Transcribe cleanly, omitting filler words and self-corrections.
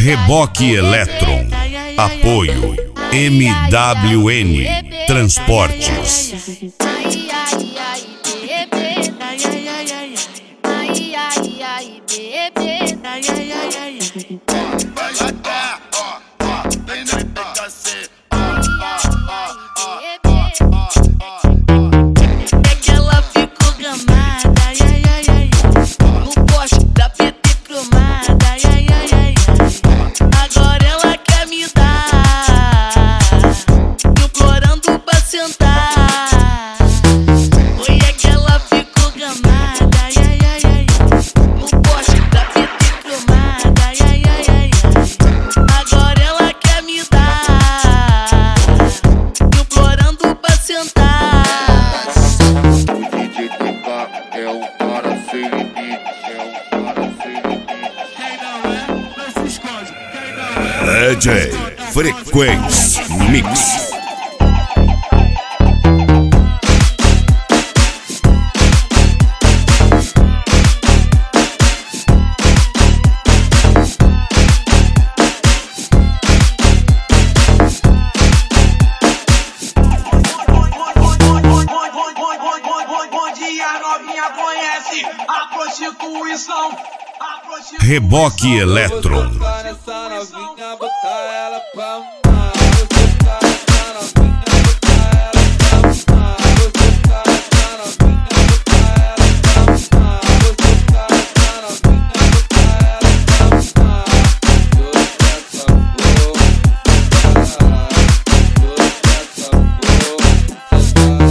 Reboque Eletron. Apoio MWN Transportes. DJ Frequência Mix. Bom dia, novinha conhece a prostituição. Reboque Eletron. Essa novinha, botar ela pra